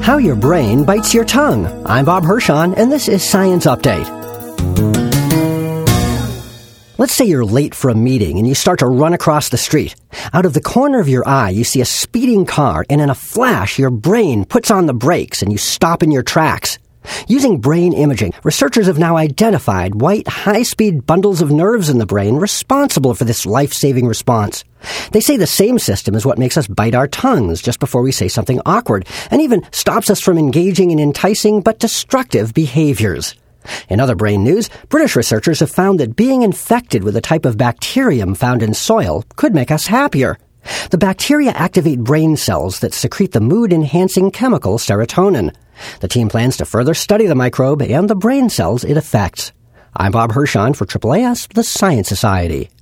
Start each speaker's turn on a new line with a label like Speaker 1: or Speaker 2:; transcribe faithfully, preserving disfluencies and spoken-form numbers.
Speaker 1: How your brain bites your tongue. I'm Bob Hirschon, and this is Science Update. Let's say you're late for a meeting and you start to run across the street. Out of the corner of your eye, you see a speeding car, and in a flash, your brain puts on the brakes and you stop in your tracks. Using brain imaging, researchers have now identified white, high-speed bundles of nerves in the brain responsible for this life-saving response. They say the same system is what makes us bite our tongues just before we say something awkward, and even stops us from engaging in enticing but destructive behaviors. In other brain news, British researchers have found that being infected with a type of bacterium found in soil could make us happier. The bacteria activate brain cells that secrete the mood-enhancing chemical serotonin. The team plans to further study the microbe and the brain cells it affects. I'm Bob Hirschon for A A A S, the Science Society.